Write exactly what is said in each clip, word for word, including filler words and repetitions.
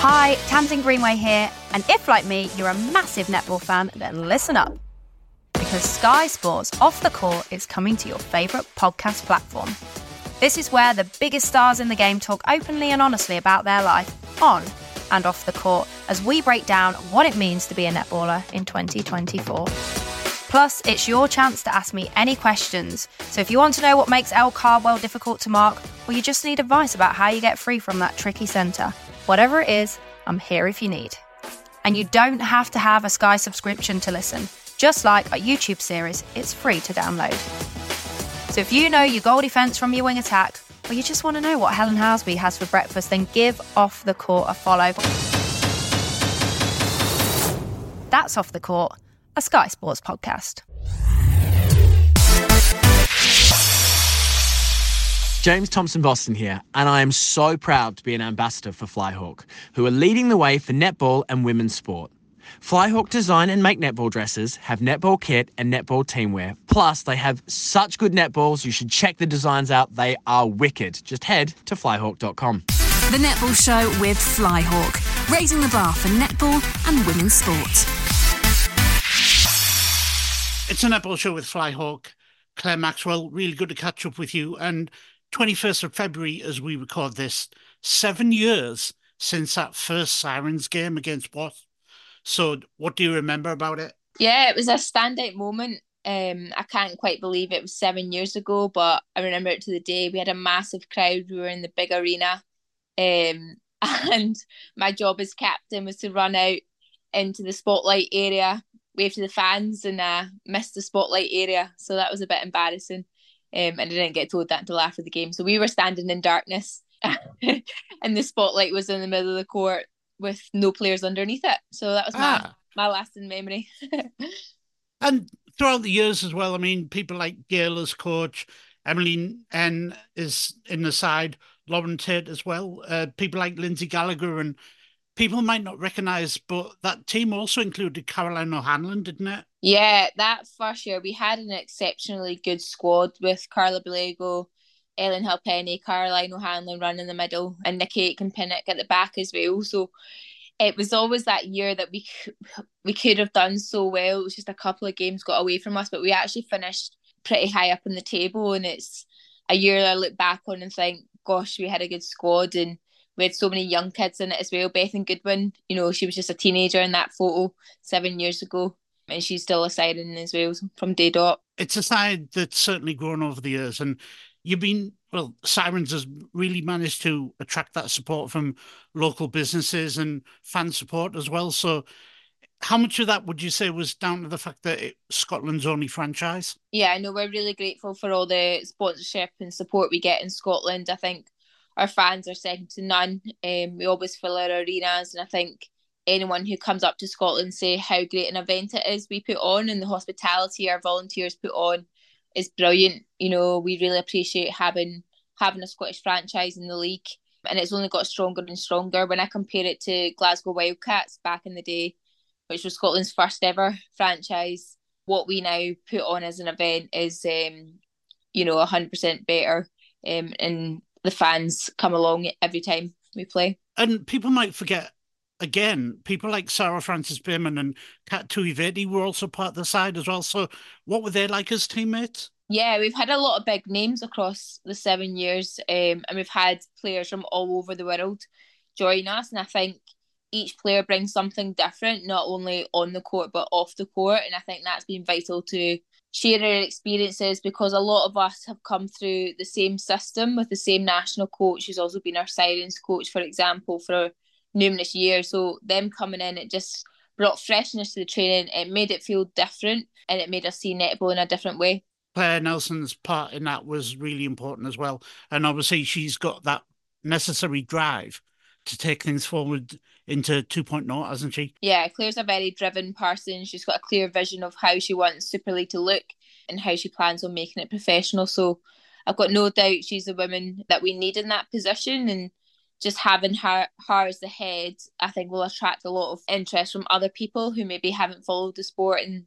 Hi, Tamsin Greenway here, and if, like me, you're a massive netball fan, then listen up. Because Sky Sports Off the Court is coming to your favourite podcast platform. This is where the biggest stars in the game talk openly and honestly about their life, on and off the court, as we break down what it means to be a netballer in twenty twenty-four. Plus, it's your chance to ask me any questions. So if you want to know what makes Elle Cardwell difficult to mark, or you just need advice about how you get free from that tricky centre, whatever it is, I'm here if you need. And you don't have to have a Sky subscription to listen. Just like our YouTube series, it's free to download. So if you know your goal defence from your wing attack, or you just want to know what Helen Housby has for breakfast, then give Off the Court a follow. That's Off the Court, a Sky Sports podcast. James Thompson Boston here, and I am so proud to be an ambassador for Flyhawk, who are leading the way for netball and women's sport. Flyhawk design and make netball dresses, have netball kit and netball teamwear. Plus, they have such good netballs, you should check the designs out. They are wicked. Just head to flyhawk dot com. The Netball Show with Flyhawk, raising the bar for netball and women's sport. It's a Netball Show with Flyhawk. Claire Maxwell, really good to catch up with you. And twenty-first of February, as we record this, seven years since that first Sirens game against Wasps. So what do you remember about it? Yeah, it was a standout moment. Um, I can't quite believe it was seven years ago, but I remember it to the day. We had a massive crowd. We were in the big arena. Um, and my job as captain was to run out into the spotlight area, wave to the fans, and uh, miss the spotlight area. So that was a bit embarrassing. Um, and I didn't get told that until after the game. So we were standing in darkness and the spotlight was in the middle of the court with no players underneath it. So that was ah. my, my lasting memory. And throughout the years as well, I mean, people like Gail as coach, Emily N is in the side, Lauren Tate as well, uh, people like Lindsay Gallagher, and people might not recognise, but that team also included Caroline O'Hanlon, didn't it? Yeah, that first year we had an exceptionally good squad with Carla Bellego, Ellen Halpenny, Caroline O'Hanlon running in the middle, and Nikki Aitken-Pinnock at the back as well. So it was always that year that we we could have done so well. It was just a couple of games got away from us, but we actually finished pretty high up in the table. And it's a year that I look back on and think, gosh, we had a good squad, and we had so many young kids in it as well. Bethan Goodwin, you know, she was just a teenager in that photo seven years ago, and she's still a Siren as well from day dot. It's a side that's certainly grown over the years, and you've been, well, Sirens has really managed to attract that support from local businesses and fan support as well. So how much of that would you say was down to the fact that it's Scotland's only franchise? Yeah, I know we're really grateful for all the sponsorship and support we get in Scotland. I think our fans are second to none. Um, we always fill our arenas, and I think anyone who comes up to Scotland say how great an event it is we put on, and the hospitality our volunteers put on is brilliant. You know, we really appreciate having having a Scottish franchise in the league, and it's only got stronger and stronger. When I compare it to Glasgow Wildcats back in the day, which was Scotland's first ever franchise, what we now put on as an event is, um, you know, one hundred percent better, um, and the fans come along every time we play. And people might forget, again, people like Sarah Francis Bayman and Kat Tuivedi were also part of the side as well. So what were they like as teammates? Yeah, we've had a lot of big names across the seven years, um, and we've had players from all over the world join us. And I think each player brings something different, not only on the court, but off the court. And I think that's been vital to share our experiences, because a lot of us have come through the same system with the same national coach who's also been our Sirens coach, for example, for numerous years. So them coming in, it just brought freshness to the training. It made it feel different, and it made us see netball in a different way. Claire Nelson's part in that was really important as well. And obviously she's got that necessary drive to take things forward into two point oh, hasn't she? Yeah, Claire's a very driven person. She's got a clear vision of how she wants Super League to look and how she plans on making it professional. So I've got no doubt she's the woman that we need in that position, and just having her, her as the head, I think will attract a lot of interest from other people who maybe haven't followed the sport and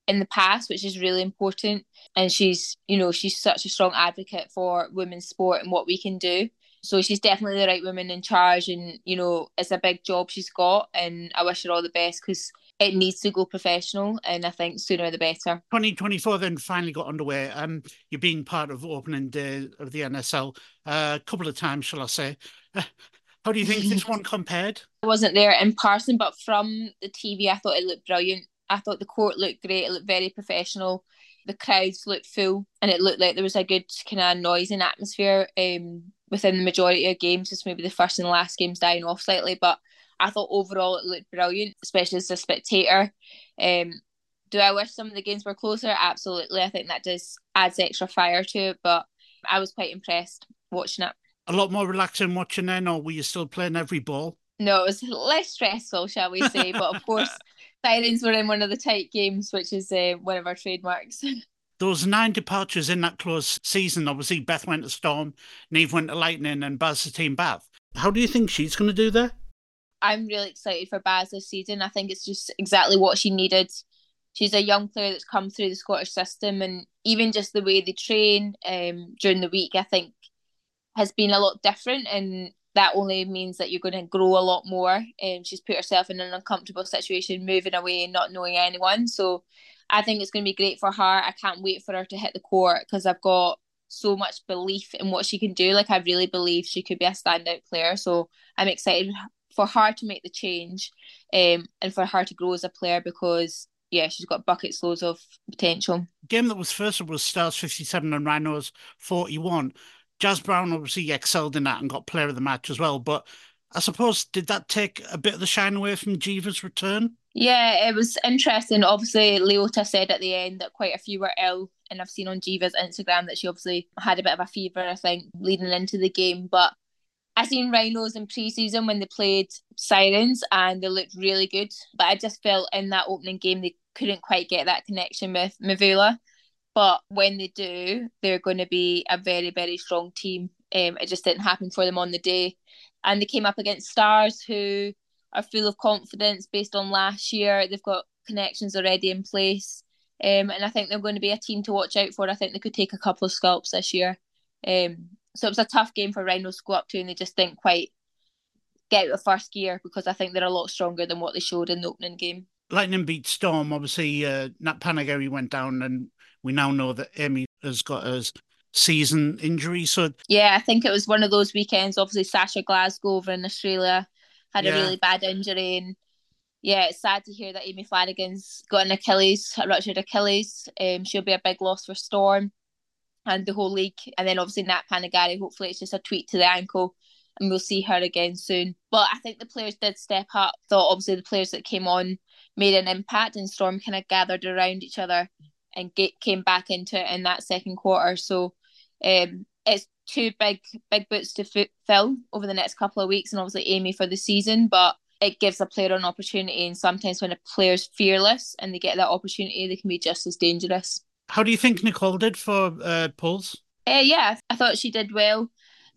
in the past, which is really important. And she's, you know, she's such a strong advocate for women's sport and what we can do. So she's definitely the right woman in charge, and, you know, it's a big job she's got, and I wish her all the best because it needs to go professional, and I think sooner the better. twenty twenty-four then finally got underway. Um, you're being part of opening day of the N S L uh, a couple of times, shall I say. Uh, how do you think this one compared? I wasn't there in person, but from the T V, I thought it looked brilliant. I thought the court looked great. It looked very professional. The crowds looked full, and it looked like there was a good kind of noise and atmosphere um, within the majority of games. Just maybe the first and the last games dying off slightly, but I thought overall it looked brilliant, especially as a spectator. Um, do I wish some of the games were closer? Absolutely. I think that does adds extra fire to it, but I was quite impressed watching it. A lot more relaxing watching then, or were you still playing every ball? No, it was less stressful, shall we say, but of course Sirens were in one of the tight games, which is uh, one of our trademarks. There was nine departures in that close season. Obviously, Beth went to Storm, Niamh went to Lightning, and Baz to Team Bath. How do you think she's going to do there? I'm really excited for Baz this season. I think it's just exactly what she needed. She's a young player that's come through the Scottish system, and even just the way they train um, during the week, I think, has been a lot different, and that only means that you're going to grow a lot more. Um, she's put herself in an uncomfortable situation, moving away and not knowing anyone. So I think it's going to be great for her. I can't wait for her to hit the court because I've got so much belief in what she can do. Like, I really believe she could be a standout player. So I'm excited for her to make the change um, and for her to grow as a player because, yeah, she's got buckets loads of potential. Game that was first was Stars fifty-seven and Rhinos forty-one. Jazz Brown obviously excelled in that and got player of the match as well. But I suppose, did that take a bit of the shine away from Jiva's return? Yeah, it was interesting. Obviously, Leota said at the end that quite a few were ill. And I've seen on Jiva's Instagram that she obviously had a bit of a fever, I think, leading into the game. But I seen Rhinos in pre-season when they played Sirens and they looked really good. But I just felt in that opening game they couldn't quite get that connection with Mavula. But when they do, they're going to be a very, very strong team. Um, it just didn't happen for them on the day. And they came up against Stars, who are full of confidence based on last year. They've got connections already in place. Um, and I think they're going to be a team to watch out for. I think they could take a couple of scalps this year. Um, so it was a tough game for Rhinos to go up to, and they just didn't quite get out of first gear because I think they're a lot stronger than what they showed in the opening game. Lightning beat Storm. Obviously, uh, Nat Panagari went down, and we now know that Amy has got a season injury. So yeah, I think it was one of those weekends. Obviously, Sasha Glasgow over in Australia had yeah. a really bad injury, and yeah, it's sad to hear that Amy Flanagan's got an Achilles, a ruptured Achilles. Um, she'll be a big loss for Storm and the whole league. And then obviously Nat Panagari, hopefully it's just a tweak to the ankle and we'll see her again soon. But I think the players did step up. Thought obviously the players that came on made an impact, and Storm kind of gathered around each other and get, came back into it in that second quarter. So um, it's two big big boots to f- fill over the next couple of weeks, and obviously Amy for the season. But it gives a player an opportunity, and sometimes when a player's fearless and they get that opportunity, they can be just as dangerous. How do you think Nicole did for uh, Pulse? Uh, yeah, I thought she did well.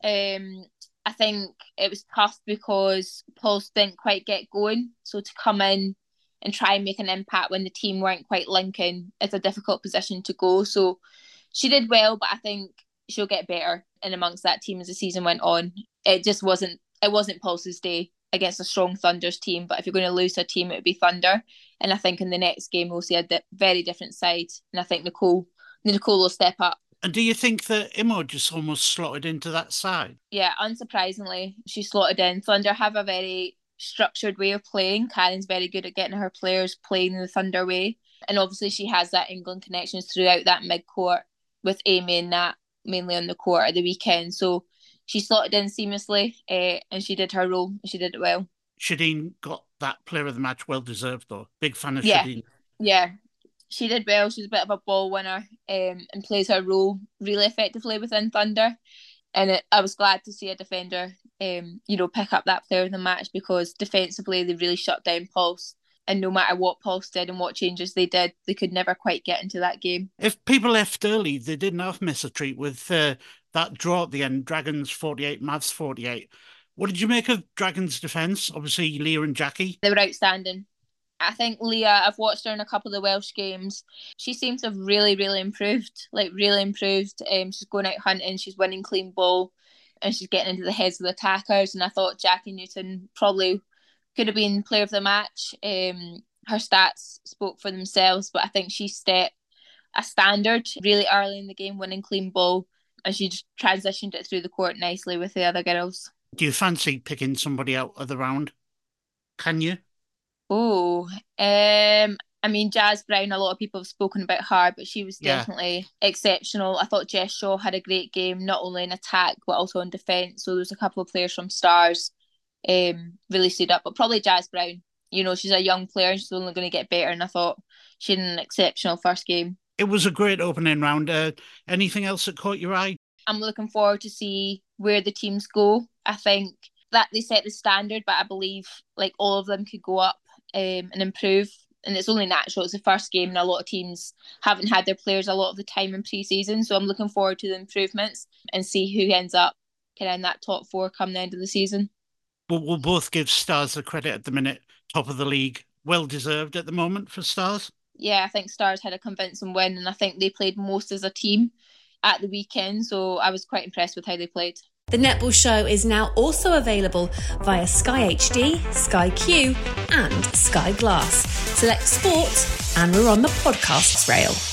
Um, I think it was tough because Pulse didn't quite get going. So to come in and try and make an impact when the team weren't quite linking is a difficult position to go. So she did well, but I think she'll get better in amongst that team as the season went on. It just wasn't, it wasn't Pulse's day against a strong Thunder's team, but if you're going to lose a team, it would be Thunder. And I think in the next game, we'll see a di- very different side. And I think Nicole, Nicole will step up. And do you think that Imo just almost slotted into that side? Yeah, unsurprisingly, she slotted in. Thunder have a very structured way of playing. Karen's very good at getting her players playing in the Thunder way. And obviously she has that England connections throughout that mid-court with Amy and Nat, mainly on the court at the weekend. So she slotted in seamlessly uh, and she did her role. She did it well. Shadeen got that player of the match, well deserved though. Big fan of yeah. Shadeen. Yeah, she did well. She's a bit of a ball winner um, and plays her role really effectively within Thunder. And it, I was glad to see a defender, um, you know, pick up that player of the match because defensively they really shut down Pulse. And no matter what Pulse did and what changes they did, they could never quite get into that game. If people left early, they didn't have miss a treat with uh, that draw at the end, Dragons forty-eight, Mavs forty-eight. What did you make of Dragons' defence? Obviously, Leah and Jackie. They were outstanding. I think Leah, I've watched her in a couple of the Welsh games. She seems to have really, really improved, like really improved. Um, she's going out hunting, she's winning clean ball, and she's getting into the heads of the attackers. And I thought Jackie Newton probably could have been player of the match. Um, her stats spoke for themselves, but I think she set a standard really early in the game, winning clean ball, and she just transitioned it through the court nicely with the other girls. Do you fancy picking somebody out of the round? Can you? Oh, um, I mean, Jazz Brown, a lot of people have spoken about her, but she was Yeah. definitely exceptional. I thought Jess Shaw had a great game, not only in attack, but also in defence. So there's a couple of players from Stars um, really stood up, but probably Jazz Brown. You know, she's a young player and she's only going to get better. And I thought she had an exceptional first game. It was a great opening round. Uh, anything else that caught your eye? I'm looking forward to see where the teams go. I think that they set the standard, but I believe like all of them could go up um, and improve. And it's only natural. It's the first game and a lot of teams haven't had their players a lot of the time in pre-season. So I'm looking forward to the improvements and see who ends up kind of in that top four come the end of the season. We'll, we'll both give Stars the credit at the minute. Top of the league. Well deserved at the moment for Stars. Yeah, I think Stars had a convincing win and I think they played most as a team at the weekend. So I was quite impressed with how they played. The Netball Show is now also available via Sky H D, Sky Q and Sky Glass. Select sport and we're on the podcasts rail.